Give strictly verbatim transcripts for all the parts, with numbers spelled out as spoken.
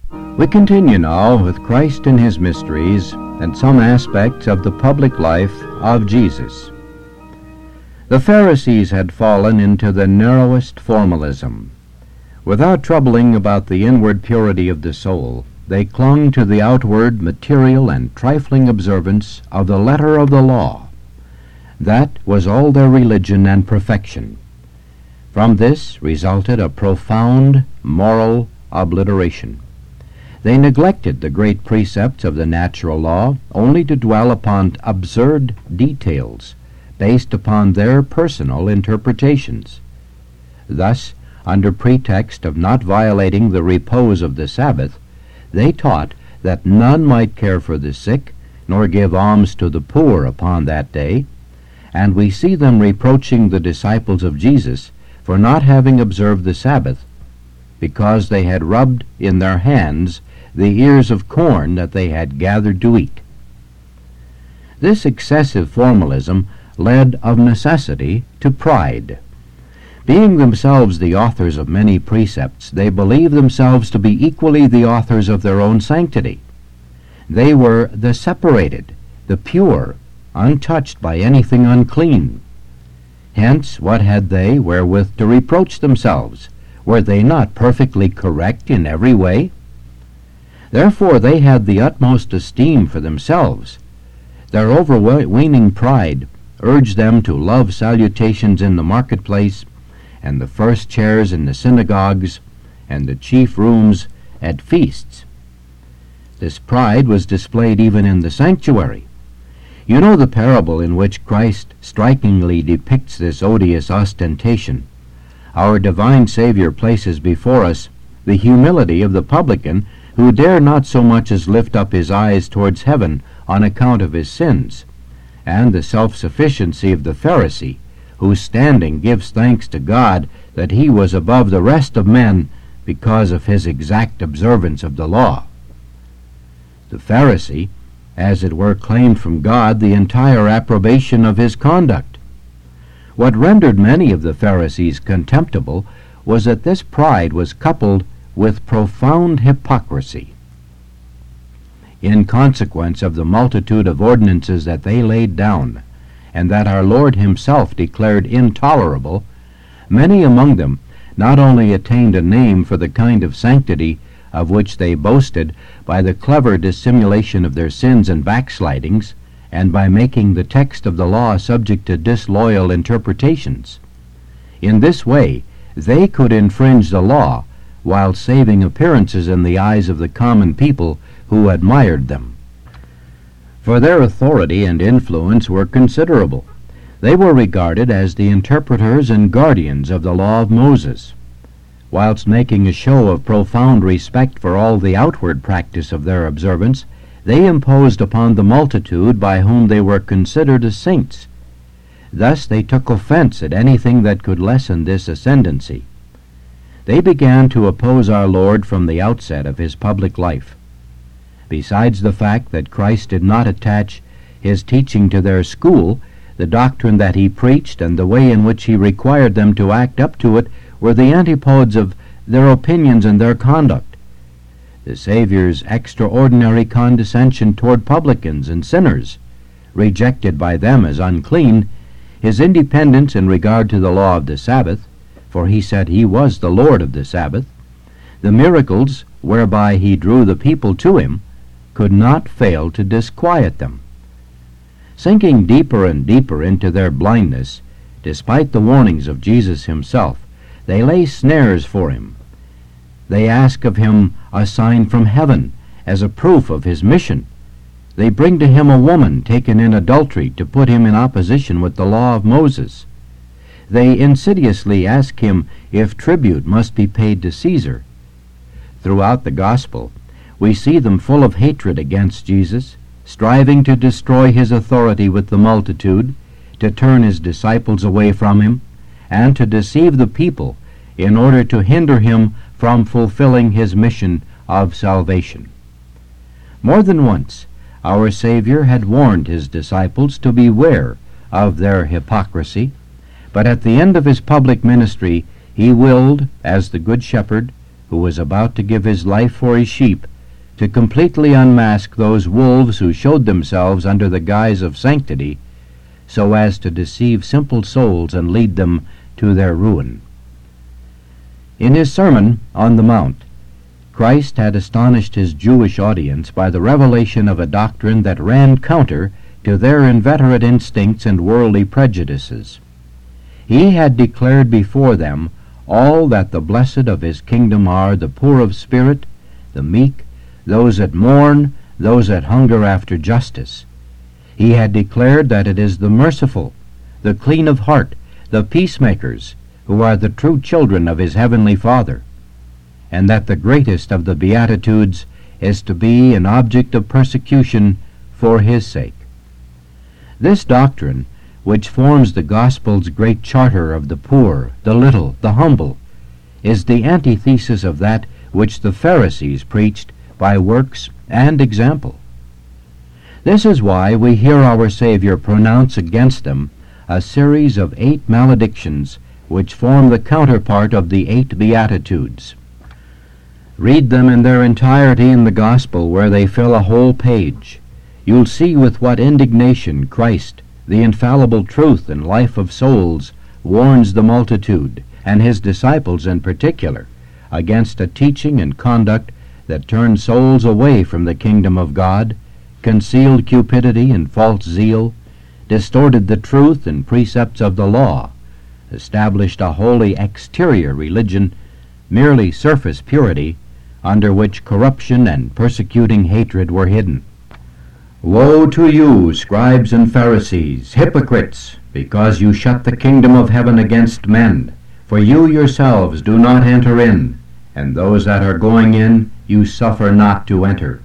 We continue now with Christ and his mysteries and some aspects of the public life of Jesus. The Pharisees had fallen into the narrowest formalism. Without troubling about the inward purity of the soul, they clung to the outward, material, and trifling observance of the letter of the law. That was all their religion and perfection. From this resulted a profound moral obliteration. They neglected the great precepts of the natural law only to dwell upon absurd details based upon their personal interpretations. Thus, under pretext of not violating the repose of the Sabbath, they taught that none might care for the sick, nor give alms to the poor upon that day, and we see them reproaching the disciples of Jesus for not having observed the Sabbath, because they had rubbed in their hands the ears of corn that they had gathered to eat. This excessive formalism led of necessity to pride. Being themselves the authors of many precepts, they believed themselves to be equally the authors of their own sanctity. They were the separated, the pure, untouched by anything unclean. Hence, what had they wherewith to reproach themselves? Were they not perfectly correct in every way? Therefore they had the utmost esteem for themselves. Their overweening pride urged them to love salutations in the marketplace, and the first chairs in the synagogues, and the chief rooms at feasts. This pride was displayed even in the sanctuary. You know the parable in which Christ strikingly depicts this odious ostentation. Our divine Savior places before us the humility of the publican, who dare not so much as lift up his eyes towards heaven on account of his sins, and the self-sufficiency of the Pharisee, who standing gives thanks to God that he was above the rest of men because of his exact observance of the law. The Pharisee, as it were, claimed from God the entire approbation of his conduct. What rendered many of the Pharisees contemptible was that this pride was coupled with profound hypocrisy. In consequence of the multitude of ordinances that they laid down, and that our Lord himself declared intolerable, many among them not only attained a name for the kind of sanctity of which they boasted by the clever dissimulation of their sins and backslidings, and by making the text of the law subject to disloyal interpretations. In this way they could infringe the law while saving appearances in the eyes of the common people who admired them. For their authority and influence were considerable. They were regarded as the interpreters and guardians of the law of Moses. Whilst making a show of profound respect for all the outward practice of their observance, they imposed upon the multitude by whom they were considered as saints. Thus they took offense at anything that could lessen this ascendancy. They began to oppose our Lord from the outset of his public life. Besides the fact that Christ did not attach his teaching to their school, the doctrine that he preached and the way in which he required them to act up to it were the antipodes of their opinions and their conduct. The Savior's extraordinary condescension toward publicans and sinners, rejected by them as unclean, his independence in regard to the law of the Sabbath, for he said he was the Lord of the Sabbath, the miracles whereby he drew the people to him, could not fail to disquiet them. Sinking deeper and deeper into their blindness, despite the warnings of Jesus himself, they lay snares for him. They ask of him a sign from heaven as a proof of his mission. They bring to him a woman taken in adultery to put him in opposition with the law of Moses. They insidiously ask him if tribute must be paid to Caesar. Throughout the gospel, we see them full of hatred against Jesus, striving to destroy his authority with the multitude, to turn his disciples away from him, and to deceive the people in order to hinder him from fulfilling his mission of salvation. More than once, our Savior had warned his disciples to beware of their hypocrisy, but at the end of his public ministry he willed, as the Good Shepherd, who was about to give his life for his sheep, to completely unmask those wolves who showed themselves under the guise of sanctity, so as to deceive simple souls and lead them to their ruin. In his Sermon on the Mount, Christ had astonished his Jewish audience by the revelation of a doctrine that ran counter to their inveterate instincts and worldly prejudices. He had declared before them all that the blessed of his kingdom are the poor of spirit, the meek, those that mourn, those that hunger after justice. He had declared that it is the merciful, the clean of heart, the peacemakers, who are the true children of his heavenly Father, and that the greatest of the Beatitudes is to be an object of persecution for his sake. This doctrine, which forms the gospel's great charter of the poor, the little, the humble, is the antithesis of that which the Pharisees preached by works and example. This is why we hear our Savior pronounce against them a series of eight maledictions which form the counterpart of the eight Beatitudes. Read them in their entirety in the Gospel, where they fill a whole page. You'll see with what indignation Christ, the infallible truth and life of souls, warns the multitude, and his disciples in particular, against a teaching and conduct that turn souls away from the kingdom of God, concealed cupidity and false zeal, distorted the truth and precepts of the law, established a wholly exterior religion, merely surface purity, under which corruption and persecuting hatred were hidden. Woe to you, scribes and Pharisees, hypocrites, because you shut the kingdom of heaven against men, for you yourselves do not enter in, and those that are going in you suffer not to enter.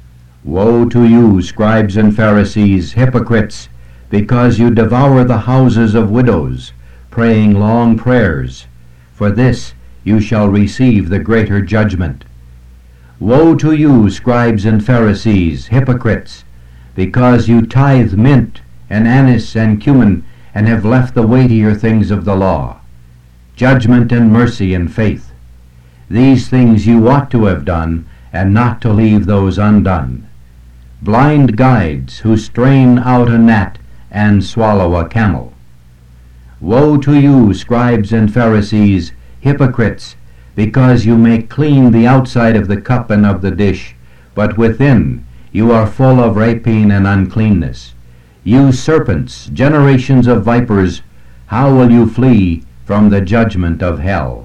Woe to you, scribes and Pharisees, hypocrites, because you devour the houses of widows, praying long prayers. For this you shall receive the greater judgment. Woe to you, scribes and Pharisees, hypocrites, because you tithe mint and anise and cumin, and have left the weightier things of the law, judgment and mercy and faith. These things you ought to have done, and not to leave those undone. Blind guides, who strain out a gnat and swallow a camel. Woe to you, scribes and Pharisees, hypocrites, because you make clean the outside of the cup and of the dish, but within you are full of rapine and uncleanness. You serpents, generations of vipers, how will you flee from the judgment of hell?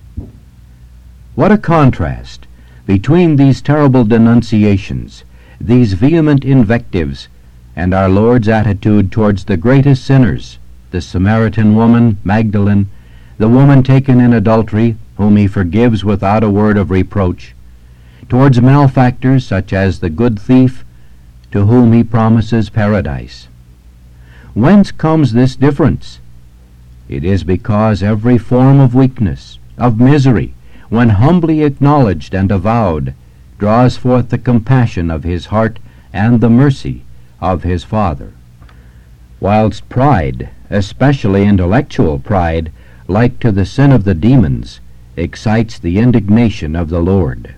What a contrast between these terrible denunciations, these vehement invectives, and our Lord's attitude towards the greatest sinners, the Samaritan woman, Magdalene, the woman taken in adultery, whom he forgives without a word of reproach, towards malefactors such as the good thief, to whom he promises paradise. Whence comes this difference? It is because every form of weakness, of misery, when humbly acknowledged and avowed, draws forth the compassion of his heart and the mercy of his Father. Whilst pride, especially intellectual pride, like to the sin of the demons, excites the indignation of the Lord.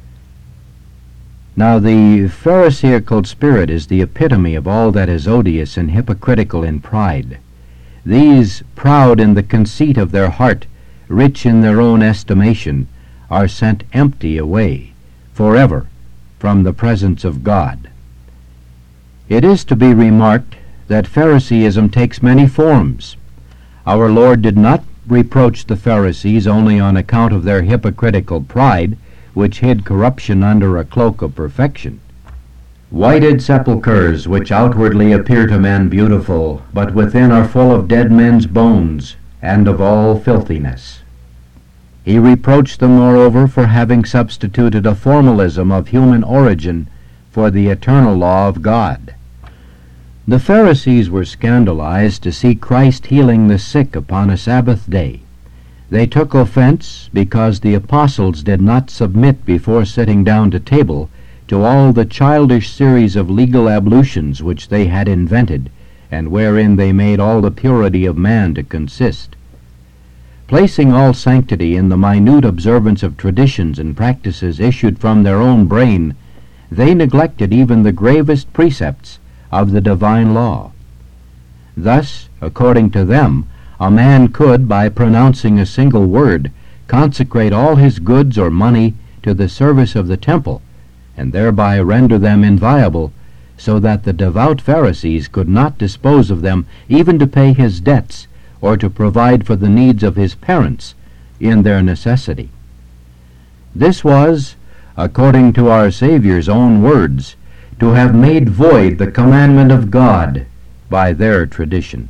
Now the Pharisaical spirit is the epitome of all that is odious and hypocritical in pride. These, proud in the conceit of their heart, rich in their own estimation, are sent empty away, forever, from the presence of God. It is to be remarked that Pharisaism takes many forms. Our Lord did not reproach the Pharisees only on account of their hypocritical pride, which hid corruption under a cloak of perfection. Whited sepulchres, which outwardly appear to men beautiful, but within are full of dead men's bones, and of all filthiness. He reproached them, moreover, for having substituted a formalism of human origin for the eternal law of God. The Pharisees were scandalized to see Christ healing the sick upon a Sabbath day. They took offense because the apostles did not submit before sitting down to table to all the childish series of legal ablutions which they had invented, and wherein they made all the purity of man to consist. Placing all sanctity in the minute observance of traditions and practices issued from their own brain, they neglected even the gravest precepts of the divine law. Thus, according to them, a man could, by pronouncing a single word, consecrate all his goods or money to the service of the temple, and thereby render them inviolable, so that the devout Pharisees could not dispose of them even to pay his debts or to provide for the needs of his parents in their necessity. This was, according to our Savior's own words, to have made void the commandment of God by their tradition.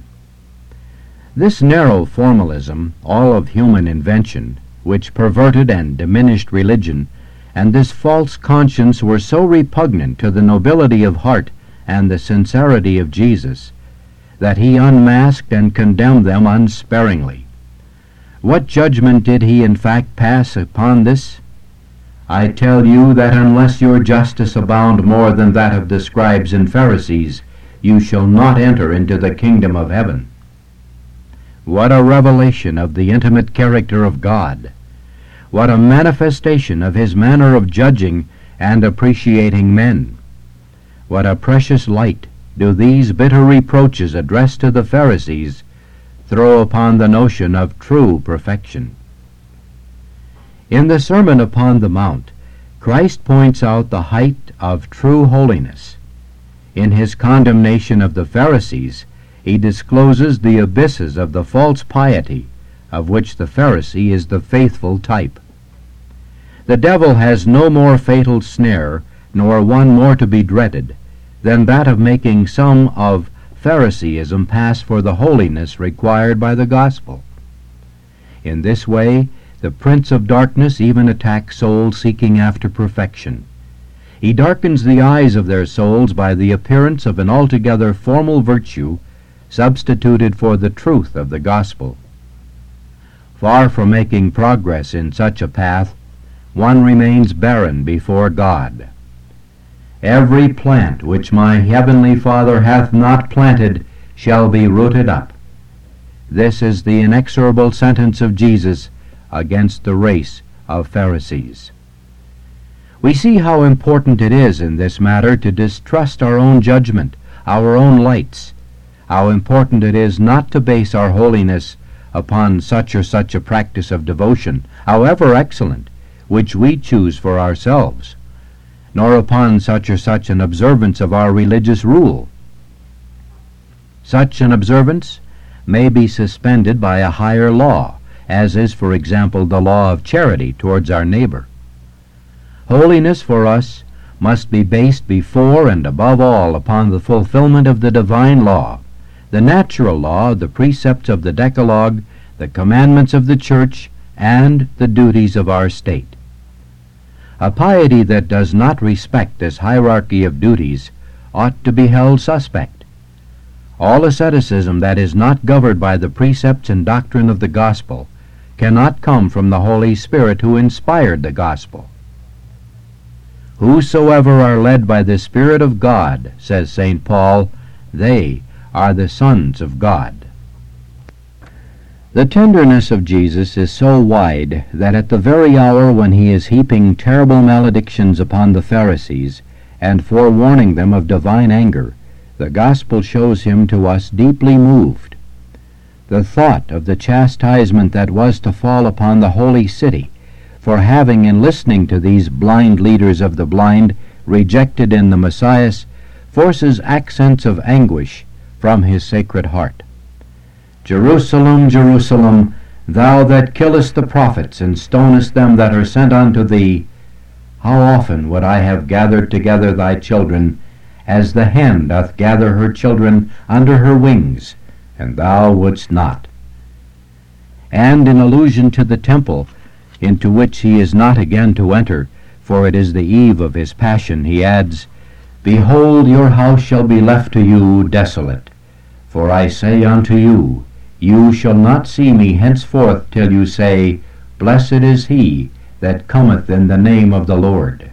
This narrow formalism, all of human invention, which perverted and diminished religion, and this false conscience were so repugnant to the nobility of heart and the sincerity of Jesus, that he unmasked and condemned them unsparingly. What judgment did he in fact pass upon this? I tell you that unless your justice abound more than that of the scribes and Pharisees, you shall not enter into the kingdom of heaven. What a revelation of the intimate character of God! What a manifestation of his manner of judging and appreciating men! What a precious light do these bitter reproaches addressed to the Pharisees throw upon the notion of true perfection. In the Sermon upon the Mount, Christ points out the height of true holiness. In his condemnation of the Pharisees, he discloses the abysses of the false piety, of which the Pharisee is the faithful type. The devil has no more fatal snare, nor one more to be dreaded, than that of making some of Phariseeism pass for the holiness required by the gospel. In this way, the prince of darkness even attacks souls seeking after perfection. He darkens the eyes of their souls by the appearance of an altogether formal virtue substituted for the truth of the gospel. Far from making progress in such a path, one remains barren before God. Every plant which my heavenly Father hath not planted shall be rooted up. This is the inexorable sentence of Jesus against the race of Pharisees. We see how important it is in this matter to distrust our own judgment, our own lights, how important it is not to base our holiness upon such or such a practice of devotion, however excellent, which we choose for ourselves, nor upon such or such an observance of our religious rule. Such an observance may be suspended by a higher law, as is, for example, the law of charity towards our neighbor. Holiness for us must be based before and above all upon the fulfillment of the divine law, the natural law, the precepts of the Decalogue, the commandments of the Church, and the duties of our state. A piety that does not respect this hierarchy of duties ought to be held suspect. All asceticism that is not governed by the precepts and doctrine of the gospel cannot come from the Holy Spirit who inspired the gospel. Whosoever are led by the Spirit of God, says Saint Paul, they are the sons of God. The tenderness of Jesus is so wide that at the very hour when he is heaping terrible maledictions upon the Pharisees and forewarning them of divine anger, the gospel shows him to us deeply moved. The thought of the chastisement that was to fall upon the holy city for having, in listening to these blind leaders of the blind, rejected in the Messiah, forces accents of anguish from his sacred heart. Jerusalem, Jerusalem, thou that killest the prophets and stonest them that are sent unto thee, how often would I have gathered together thy children, as the hen doth gather her children under her wings, and thou wouldst not. And in allusion to the temple, into which he is not again to enter, for it is the eve of his passion, he adds, Behold, your house shall be left to you desolate. For I say unto you, you shall not see me henceforth till you say, Blessed is he that cometh in the name of the Lord.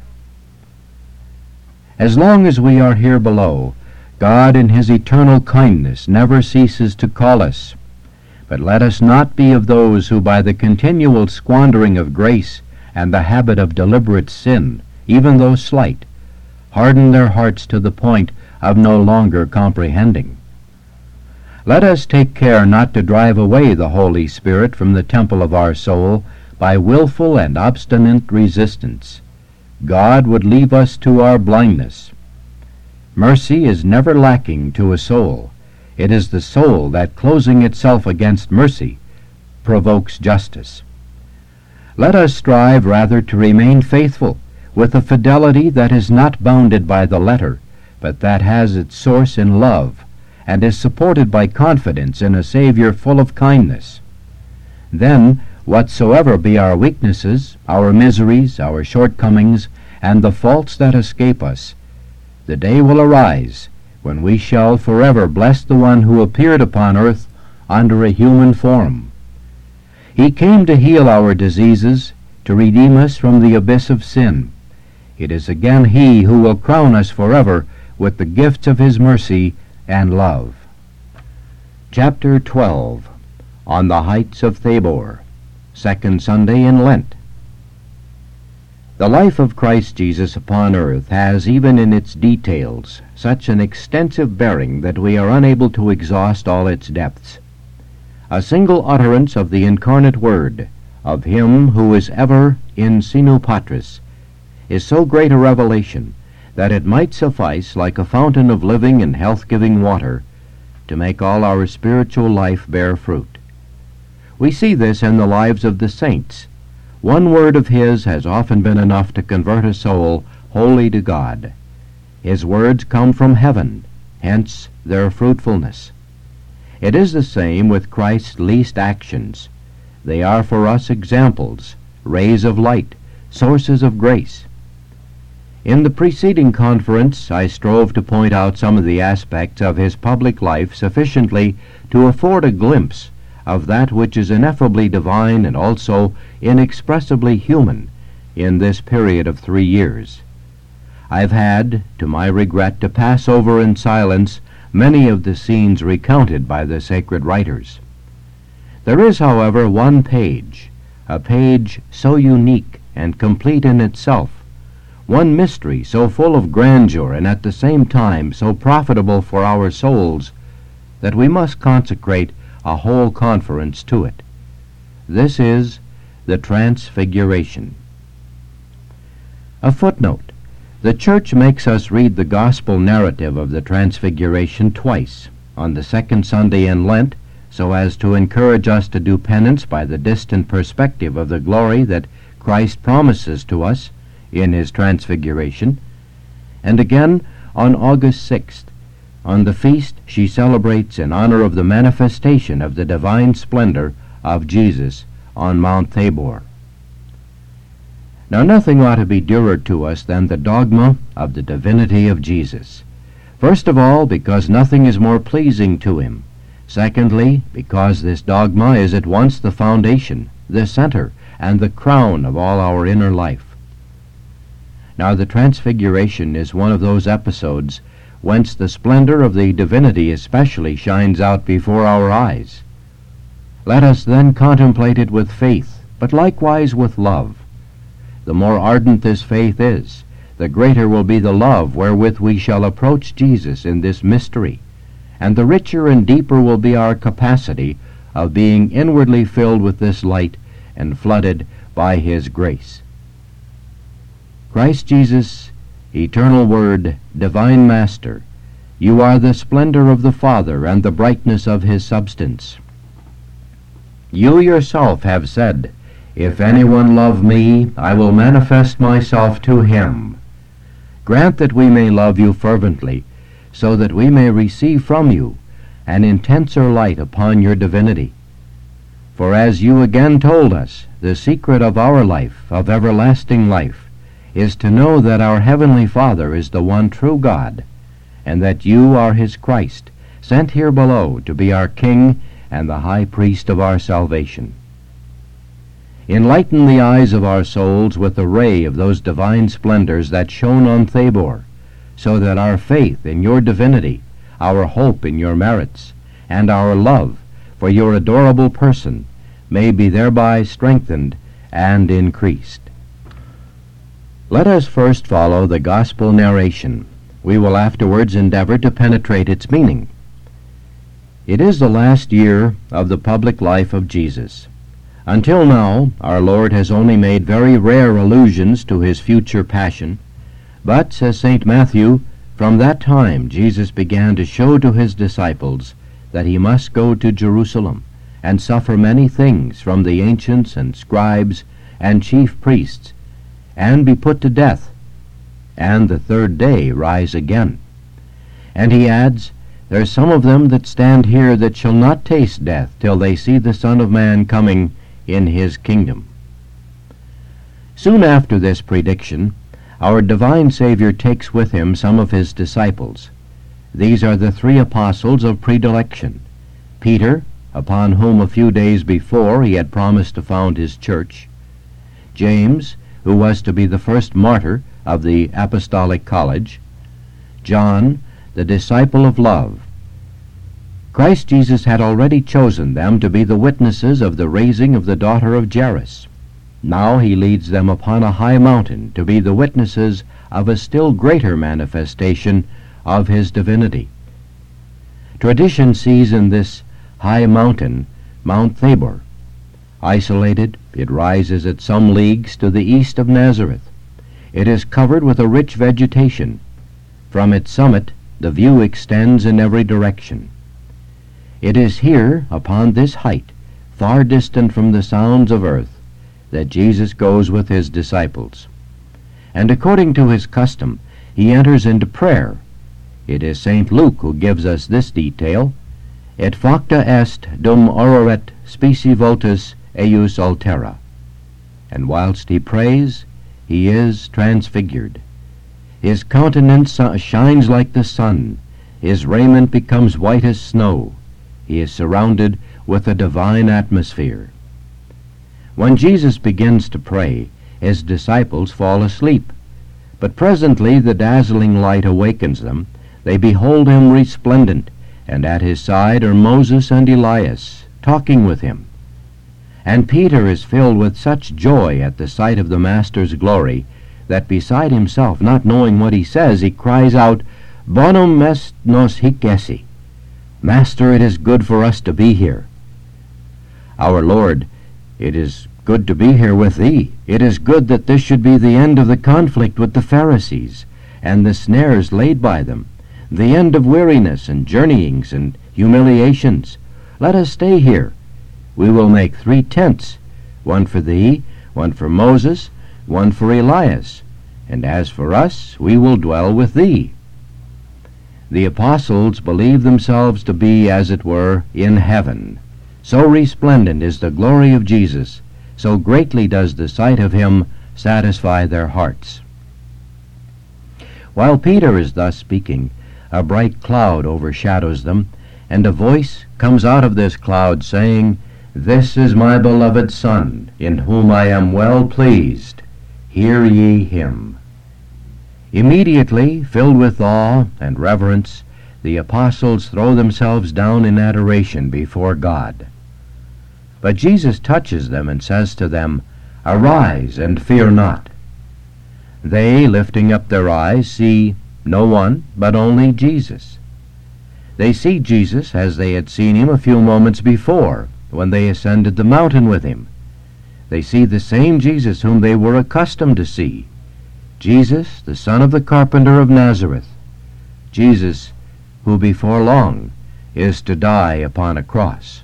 As long as we are here below, God in his eternal kindness never ceases to call us. But let us not be of those who, by the continual squandering of grace and the habit of deliberate sin, even though slight, harden their hearts to the point of no longer comprehending. Let us take care not to drive away the Holy Spirit from the temple of our soul by willful and obstinate resistance. God would leave us to our blindness. Mercy is never lacking to a soul. It is the soul that, closing itself against mercy, provokes justice. Let us strive rather to remain faithful, with a fidelity that is not bounded by the letter, but that has its source in love, and is supported by confidence in a Savior full of kindness. Then, whatsoever be our weaknesses, our miseries, our shortcomings, and the faults that escape us, the day will arise when we shall forever bless the one who appeared upon earth under a human form. He came to heal our diseases, to redeem us from the abyss of sin. It is again he who will crown us forever with the gifts of his mercy and love. Chapter twelve. On the Heights of Thabor, Second Sunday in Lent. The life of Christ Jesus upon earth has, even in its details, such an extensive bearing that we are unable to exhaust all its depths. A single utterance of the incarnate Word, of Him who is ever in sinu patris, is so great a revelation that it might suffice, like a fountain of living and health-giving water, to make all our spiritual life bear fruit. We see this in the lives of the saints. One word of His has often been enough to convert a soul wholly to God. His words come from heaven, hence their fruitfulness. It is the same with Christ's least actions. They are for us examples, rays of light, sources of grace. In the preceding conference I strove to point out some of the aspects of his public life sufficiently to afford a glimpse of that which is ineffably divine and also inexpressibly human in this period of three years. I've had, to my regret, to pass over in silence many of the scenes recounted by the sacred writers. There is, however, one page, a page so unique and complete in itself, one mystery so full of grandeur and at the same time so profitable for our souls, that we must consecrate a whole conference to it. This is the Transfiguration. A footnote. The Church makes us read the gospel narrative of the Transfiguration twice, on the second Sunday in Lent, so as to encourage us to do penance by the distant perspective of the glory that Christ promises to us in his Transfiguration, and again on August sixth. On the feast she celebrates in honor of the manifestation of the divine splendor of Jesus on Mount Thabor. Now nothing ought to be dearer to us than the dogma of the divinity of Jesus. First of all, because nothing is more pleasing to him. Secondly, because this dogma is at once the foundation, the center, and the crown of all our inner life. Now the Transfiguration is one of those episodes whence the splendor of the divinity especially shines out before our eyes. Let us then contemplate it with faith, but likewise with love. The more ardent this faith is, the greater will be the love wherewith we shall approach Jesus in this mystery, and the richer and deeper will be our capacity of being inwardly filled with this light and flooded by his grace. Christ Jesus, eternal Word, divine Master, you are the splendor of the Father and the brightness of his substance. You yourself have said, "If anyone love me, I will manifest myself to him." Grant that we may love you fervently, so that we may receive from you an intenser light upon your divinity. For as you again told us, the secret of our life, of everlasting life, is to know that our Heavenly Father is the one true God, and that you are his Christ, sent here below to be our King and the High Priest of our salvation. Enlighten the eyes of our souls with the ray of those divine splendors that shone on Thabor, so that our faith in your divinity, our hope in your merits, and our love for your adorable person may be thereby strengthened and increased. Let us first follow the gospel narration. We will afterwards endeavor to penetrate its meaning. It is the last year of the public life of Jesus. Until now, our Lord has only made very rare allusions to his future passion, but, says Saint Matthew, from that time Jesus began to show to his disciples that he must go to Jerusalem and suffer many things from the ancients and scribes and chief priests, and be put to death, and the third day rise again. And he adds, There are some of them that stand here that shall not taste death till they see the Son of Man coming in his kingdom. Soon after this prediction, our divine Savior takes with him some of his disciples. These are the three apostles of predilection: Peter, upon whom a few days before he had promised to found his church; James, who was to be the first martyr of the apostolic college; John, the disciple of love. Christ Jesus had already chosen them to be the witnesses of the raising of the daughter of Jairus. Now he leads them upon a high mountain to be the witnesses of a still greater manifestation of his divinity. Tradition sees in this high mountain Mount Tabor. Isolated, it rises at some leagues to the east of Nazareth. It is covered with a rich vegetation. From its summit the view extends in every direction. It is here, upon this height, far distant from the sounds of earth, that Jesus goes with his disciples. And according to his custom, he enters into prayer. It is Saint Luke who gives us this detail: Et facta est dum auroret specie voltus eius altera. And whilst he prays, he is transfigured. His countenance shines like the sun. His raiment becomes white as snow. He is surrounded with a divine atmosphere. When Jesus begins to pray, his disciples fall asleep. But presently the dazzling light awakens them. They behold him resplendent, and at his side are Moses and Elias, talking with him. And Peter is filled with such joy at the sight of the Master's glory, that beside himself, not knowing what he says, he cries out, Bonum est nos hic esse. Master, it is good for us to be here. Our Lord, it is good to be here with thee. It is good that this should be the end of the conflict with the Pharisees, and the snares laid by them, the end of weariness and journeyings and humiliations. Let us stay here. We will make three tents, one for thee, one for Moses, one for Elias, and as for us, we will dwell with thee. The apostles believe themselves to be, as it were, in heaven. So resplendent is the glory of Jesus, so greatly does the sight of him satisfy their hearts. While Peter is thus speaking, a bright cloud overshadows them, and a voice comes out of this cloud saying, This is my beloved Son, in whom I am well pleased. Hear ye him. Immediately, filled with awe and reverence, the apostles throw themselves down in adoration before God. But Jesus touches them and says to them, Arise, and fear not. They, lifting up their eyes, see no one but only Jesus. They see Jesus as they had seen him a few moments before, when they ascended the mountain with him. They see the same Jesus whom they were accustomed to see, Jesus, the son of the carpenter of Nazareth, Jesus, who before long is to die upon a cross.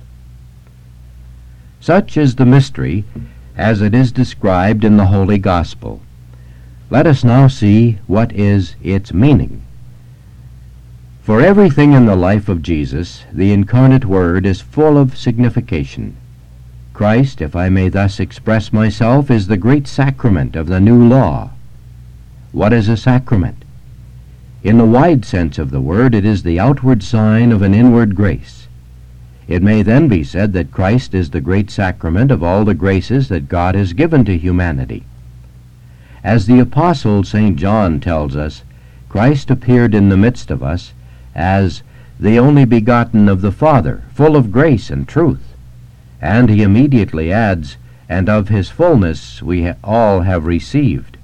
Such is the mystery as it is described in the Holy Gospel. Let us now see what is its meaning. For everything in the life of Jesus, the incarnate Word is full of signification. Christ, if I may thus express myself, is the great sacrament of the new law. What is a sacrament? In the wide sense of the word, it is the outward sign of an inward grace. It may then be said that Christ is the great sacrament of all the graces that God has given to humanity. As the Apostle Saint John tells us, Christ appeared in the midst of us as the only begotten of the Father, full of grace and truth. And he immediately adds, and of his fullness we ha- all have received.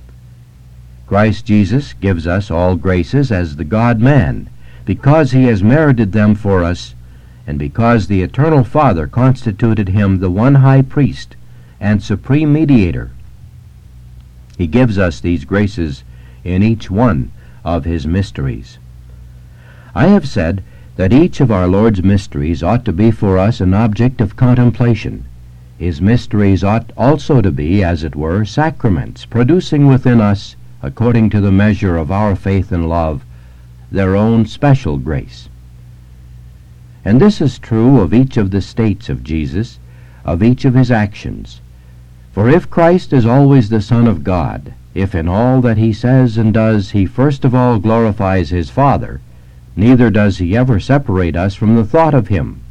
Christ Jesus gives us all graces as the God-man, because he has merited them for us, and because the eternal Father constituted him the one high priest and supreme mediator. He gives us these graces in each one of his mysteries. I have said that each of our Lord's mysteries ought to be for us an object of contemplation. His mysteries ought also to be, as it were, sacraments, producing within us, according to the measure of our faith and love, their own special grace. And this is true of each of the states of Jesus, of each of his actions. For if Christ is always the Son of God, if in all that he says and does he first of all glorifies his Father, neither does he ever separate us from the thought of him.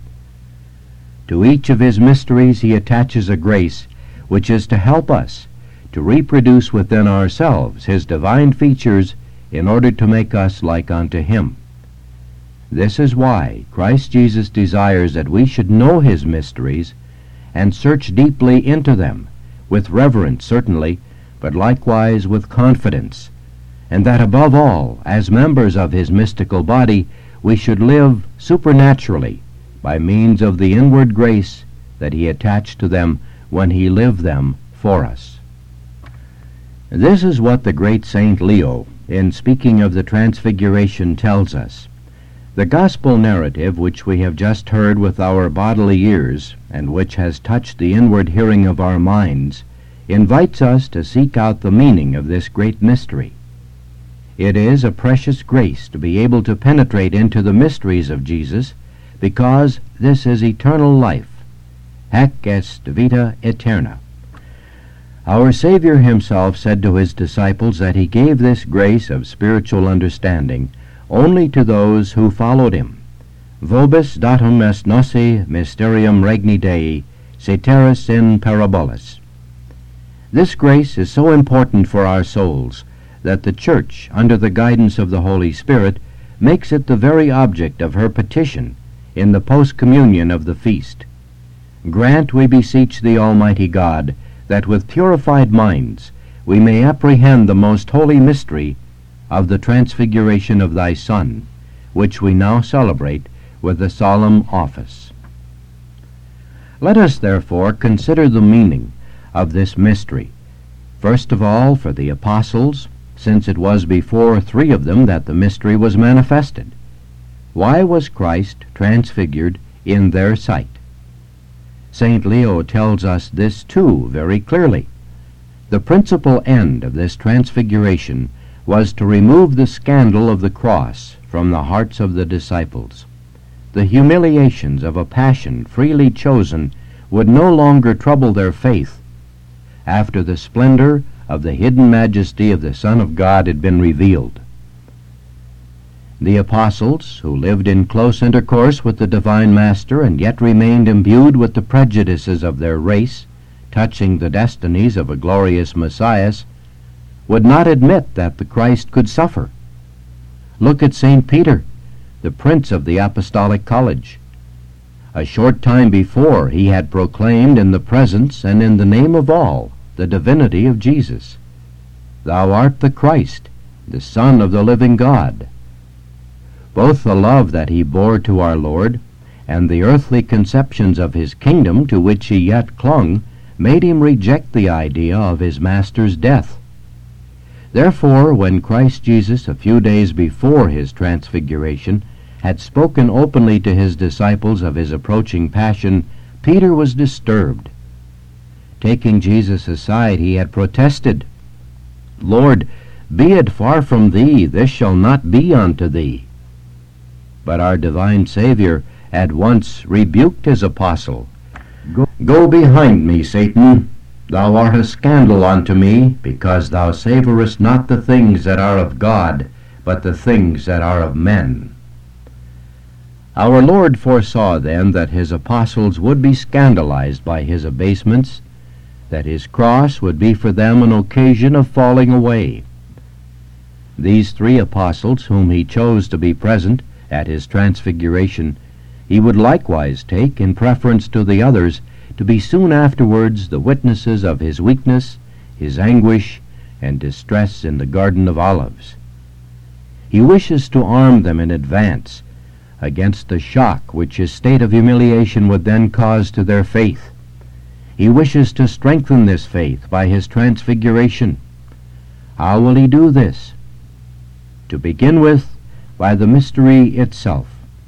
To each of his mysteries he attaches a grace which is to help us to reproduce within ourselves his divine features in order to make us like unto him. This is why Christ Jesus desires that we should know his mysteries and search deeply into them, with reverence certainly, but likewise with confidence, and that above all, as members of his mystical body, we should live supernaturally by means of the inward grace that he attached to them when he lived them for us. This is what the great Saint Leo, in speaking of the Transfiguration, tells us. The gospel narrative which we have just heard with our bodily ears, and which has touched the inward hearing of our minds, invites us to seek out the meaning of this great mystery. It is a precious grace to be able to penetrate into the mysteries of Jesus, because this is eternal life. Hac est vita aeterna. Our Savior himself said to his disciples that he gave this grace of spiritual understanding only to those who followed him. Vobis datum est nocte mysterium regni Dei, ceteris in parabolis. This grace is so important for our souls that the Church, under the guidance of the Holy Spirit, makes it the very object of her petition in the post-communion of the feast. Grant, we beseech thee, Almighty God, that with purified minds we may apprehend the most holy mystery of the transfiguration of thy Son, which we now celebrate with the solemn office. Let us therefore consider the meaning of this mystery. First of all, for the apostles, since it was before three of them that the mystery was manifested. Why was Christ transfigured in their sight? Saint Leo tells us this too very clearly. The principal end of this transfiguration was to remove the scandal of the cross from the hearts of the disciples. The humiliations of a passion freely chosen would no longer trouble their faith after the splendor of the hidden majesty of the Son of God had been revealed. The apostles, who lived in close intercourse with the divine Master and yet remained imbued with the prejudices of their race touching the destinies of a glorious Messiah, would not admit that the Christ could suffer. Look at Saint Peter, the prince of the apostolic college. A short time before he had proclaimed in the presence and in the name of all the divinity of Jesus. Thou art the Christ, the Son of the living God. Both the love that he bore to our Lord and the earthly conceptions of his kingdom to which he yet clung made him reject the idea of his Master's death. Therefore, when Christ Jesus, a few days before his transfiguration, had spoken openly to his disciples of his approaching passion, Peter was disturbed. Taking Jesus aside, he had protested, Lord, be it far from thee, this shall not be unto thee. But our divine Savior at once rebuked his apostle. Go, go behind me, Satan. Thou art a scandal unto me, because thou savorest not the things that are of God, but the things that are of men. Our Lord foresaw then that his apostles would be scandalized by his abasements, that his cross would be for them an occasion of falling away. These three apostles, whom he chose to be present, at his transfiguration, he would likewise take, in preference to the others, to be soon afterwards the witnesses of his weakness, his anguish, and distress in the Garden of Olives. He wishes to arm them in advance against the shock which his state of humiliation would then cause to their faith. He wishes to strengthen this faith by his transfiguration. How will he do this? To begin with, by the mystery itself.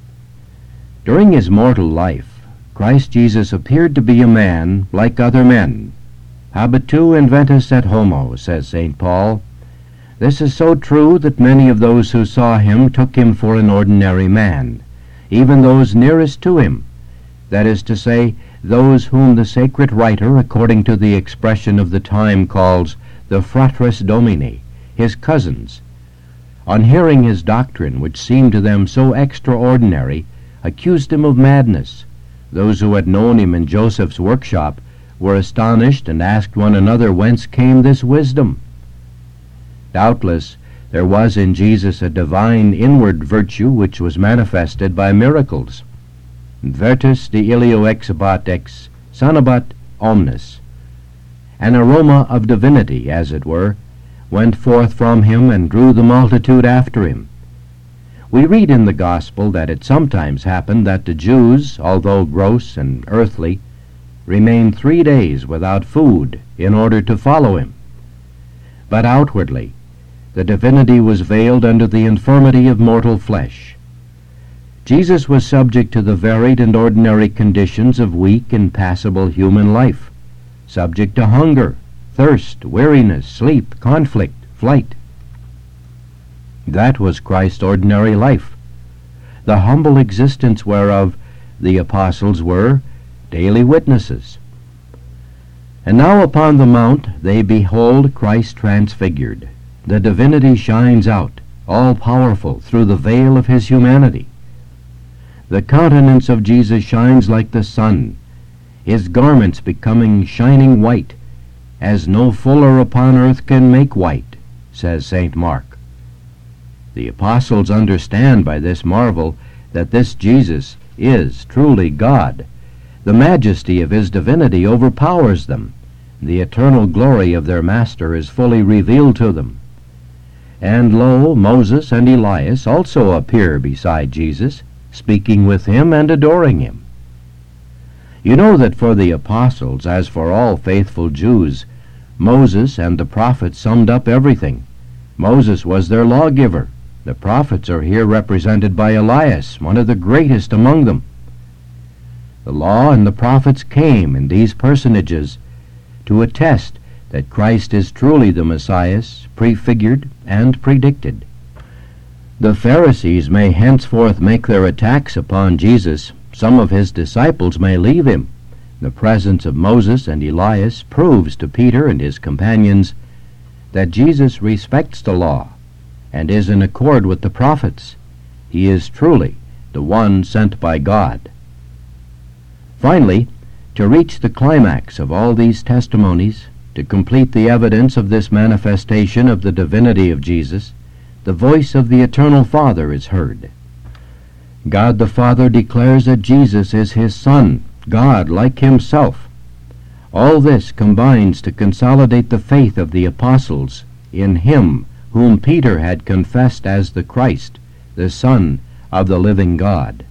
During his mortal life, Christ Jesus appeared to be a man like other men. Habitu inventus et homo, says Saint Paul. This is so true that many of those who saw him took him for an ordinary man, even those nearest to him, that is to say, those whom the sacred writer, according to the expression of the time, calls the fratres domini, his cousins. On hearing his doctrine, which seemed to them so extraordinary, accused him of madness. Those who had known him in Joseph's workshop were astonished and asked one another whence came this wisdom. Doubtless there was in Jesus a divine inward virtue which was manifested by miracles. Virtus de ilio exabat ex sanabat omnes. An aroma of divinity, as it were, went forth from him and drew the multitude after him. We read in the Gospel that it sometimes happened that the Jews, although gross and earthly, remained three days without food in order to follow him. But outwardly, the divinity was veiled under the infirmity of mortal flesh. Jesus was subject to the varied and ordinary conditions of weak and passible human life, subject to hunger, thirst, weariness, sleep, conflict, flight. That was Christ's ordinary life, the humble existence whereof the apostles were daily witnesses. And now upon the mount they behold Christ transfigured. The divinity shines out, all-powerful, through the veil of his humanity. The countenance of Jesus shines like the sun, his garments becoming shining white, as no fuller upon earth can make white, says Saint Mark. The apostles understand by this marvel that this Jesus is truly God. The majesty of his divinity overpowers them. The eternal glory of their Master is fully revealed to them. And lo, Moses and Elias also appear beside Jesus, speaking with him and adoring him. You know that for the apostles, as for all faithful Jews, Moses and the prophets summed up everything. Moses was their lawgiver. The prophets are here represented by Elias, one of the greatest among them. The law and the prophets came in these personages to attest that Christ is truly the Messiah, prefigured and predicted. The Pharisees may henceforth make their attacks upon Jesus. Some of his disciples may leave him. The presence of Moses and Elias proves to Peter and his companions that Jesus respects the law and is in accord with the prophets. He is truly the one sent by God. Finally, to reach the climax of all these testimonies, to complete the evidence of this manifestation of the divinity of Jesus, the voice of the Eternal Father is heard. God the Father declares that Jesus is his Son, God like himself. All this combines to consolidate the faith of the apostles in him whom Peter had confessed as the Christ, the Son of the living God.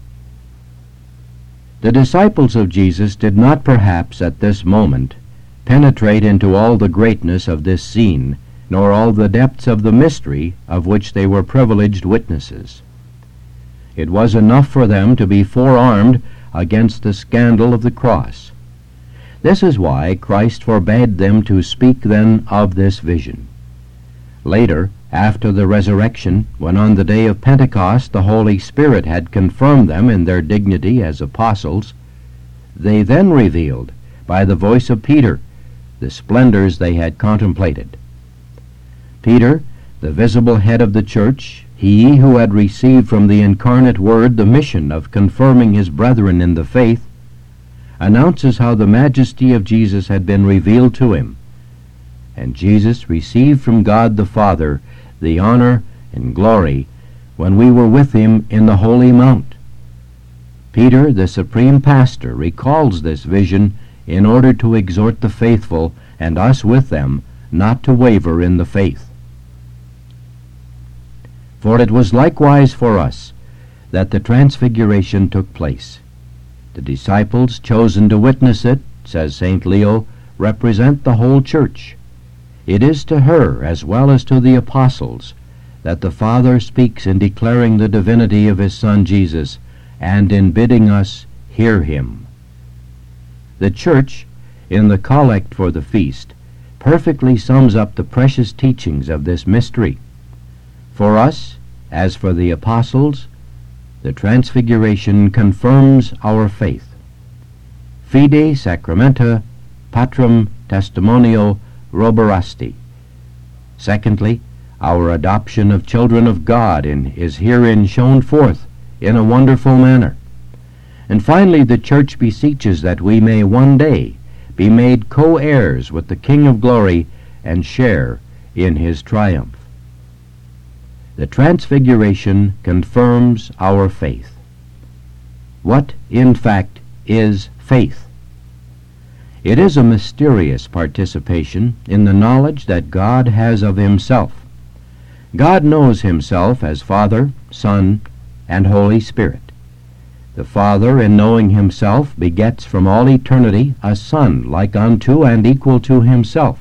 The disciples of Jesus did not perhaps at this moment penetrate into all the greatness of this scene, nor all the depths of the mystery of which they were privileged witnesses. It was enough for them to be forearmed against the scandal of the cross. This is why Christ forbade them to speak then of this vision. Later, after the resurrection, when on the day of Pentecost the Holy Spirit had confirmed them in their dignity as apostles, they then revealed, by the voice of Peter, the splendors they had contemplated. Peter, the visible head of the church, he who had received from the incarnate Word the mission of confirming his brethren in the faith, announces how the majesty of Jesus had been revealed to him, and Jesus received from God the Father the honor and glory when we were with him in the Holy Mount. Peter, the supreme pastor, recalls this vision in order to exhort the faithful, and us with them, not to waver in the faith. For it was likewise for us that the transfiguration took place. The disciples chosen to witness it, says Saint Leo, represent the whole church. It is to her, as well as to the apostles, that the Father speaks in declaring the divinity of his Son Jesus, and in bidding us hear him. The church, in the collect for the feast, perfectly sums up the precious teachings of this mystery. For us, as for the apostles, the transfiguration confirms our faith. Fide sacramenta patrum testimonio roborasti. Secondly, our adoption of children of God in, is herein shown forth in a wonderful manner. And finally, the Church beseeches that we may one day be made co-heirs with the King of Glory and share in his triumph. The Transfiguration confirms our faith. What, in fact, is faith? It is a mysterious participation in the knowledge that God has of himself. God knows himself as Father, Son, and Holy Spirit. The Father, in knowing himself, begets from all eternity a Son like unto and equal to himself.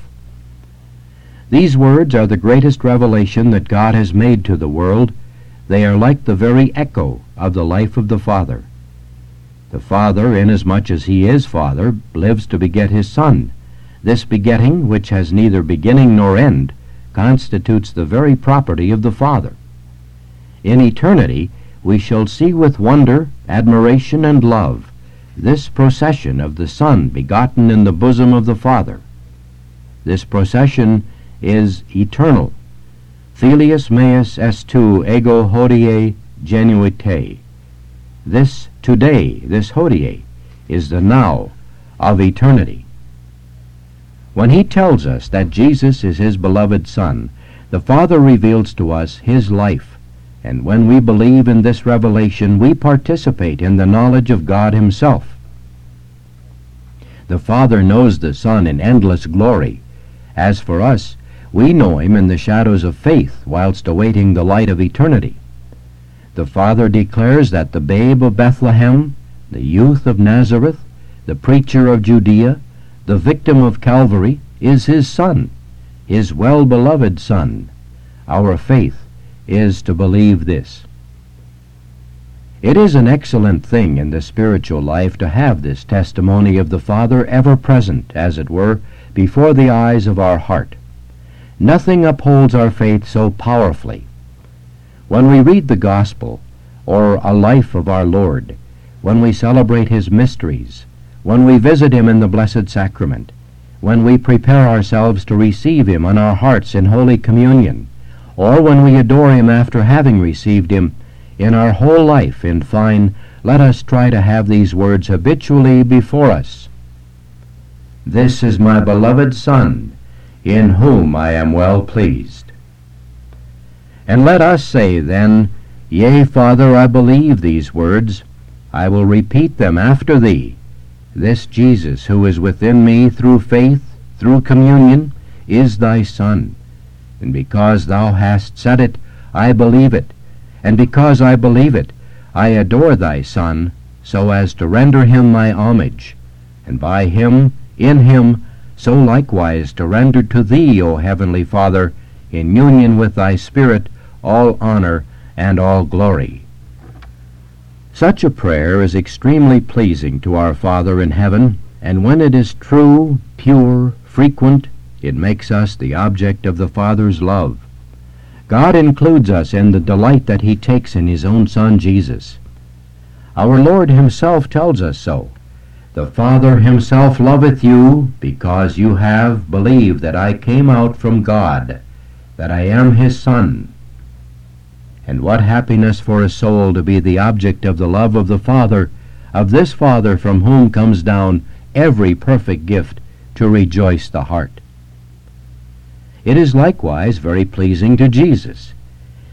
These words are the greatest revelation that God has made to the world. They are like the very echo of the life of the Father. The Father, inasmuch as he is Father, lives to beget his Son. This begetting, which has neither beginning nor end, constitutes the very property of the Father. In eternity, we shall see with wonder, admiration, and love this procession of the Son begotten in the bosom of the Father. This procession is eternal. Filius meus est tu ego hodie genuite. This today, this hodie, is the now of eternity. When he tells us that Jesus is his beloved Son, the Father reveals to us his life, and when we believe in this revelation, we participate in the knowledge of God himself. The Father knows the Son in endless glory. As for us, we know him in the shadows of faith, whilst awaiting the light of eternity. The Father declares that the babe of Bethlehem, the youth of Nazareth, the preacher of Judea, the victim of Calvary, is his Son, his well-beloved Son. Our faith is to believe this. It is an excellent thing in the spiritual life to have this testimony of the Father ever present, as it were, before the eyes of our heart. Nothing upholds our faith so powerfully. When we read the Gospel, or a life of our Lord, when we celebrate his mysteries, when we visit him in the Blessed Sacrament, when we prepare ourselves to receive him on our hearts in Holy Communion, or when we adore him after having received him, in our whole life, in fine, let us try to have these words habitually before us. This is my beloved Son, in whom I am well pleased. And let us say then, Yea, Father, I believe these words. I will repeat them after thee. This Jesus, who is within me through faith, through communion, is thy Son. And because thou hast said it, I believe it. And because I believe it, I adore thy Son, so as to render him my homage, and by him, in him, so likewise to render to thee, O heavenly Father, in union with thy Spirit, all honor and all glory. Such a prayer is extremely pleasing to our Father in heaven, and when it is true, pure, frequent, it makes us the object of the Father's love. God includes us in the delight that he takes in his own Son Jesus. Our Lord himself tells us so. The Father himself loveth you, because you have believed that I came out from God, that I am his Son. And what happiness for a soul to be the object of the love of the Father, of this Father from whom comes down every perfect gift to rejoice the heart. It is likewise very pleasing to Jesus.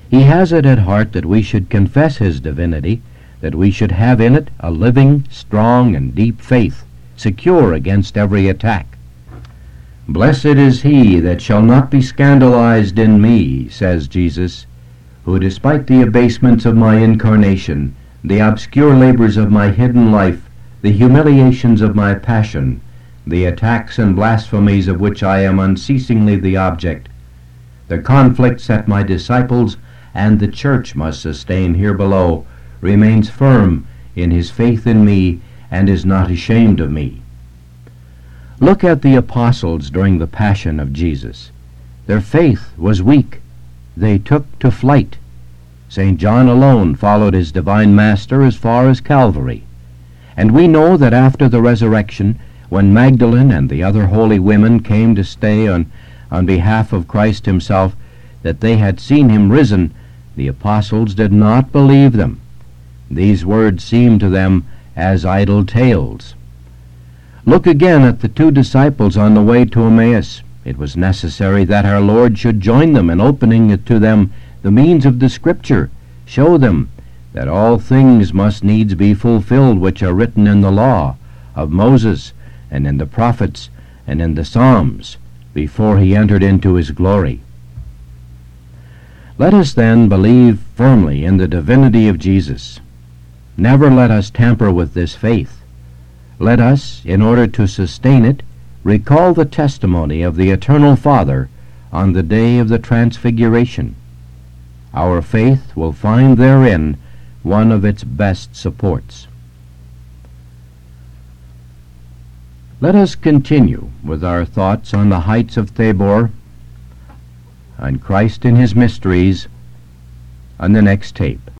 He has it at heart that we should confess his divinity, that we should have in it a living, strong, and deep faith, secure against every attack. "Blessed is he that shall not be scandalized in me," says Jesus, "who despite the abasements of my incarnation, the obscure labors of my hidden life, the humiliations of my passion, the attacks and blasphemies of which I am unceasingly the object, the conflicts that my disciples and the church must sustain here below, remains firm in his faith in me and is not ashamed of me." Look at the apostles during the passion of Jesus. Their faith was weak. They took to flight. Saint John alone followed his divine master as far as Calvary. And we know that after the resurrection, when Magdalene and the other holy women came to stay on, on behalf of Christ himself, that they had seen him risen, the apostles did not believe them. These words seemed to them as idle tales. Look again at the two disciples on the way to Emmaus. It was necessary that our Lord should join them in opening it to them the means of the Scripture, show them that all things must needs be fulfilled which are written in the law of Moses and in the prophets and in the Psalms, before he entered into his glory. Let us then believe firmly in the divinity of Jesus. Never let us tamper with this faith. Let us, in order to sustain it, recall the testimony of the Eternal Father on the day of the Transfiguration. Our faith will find therein one of its best supports. Let us continue with our thoughts on the heights of Tabor, on Christ in his mysteries, on the next tape.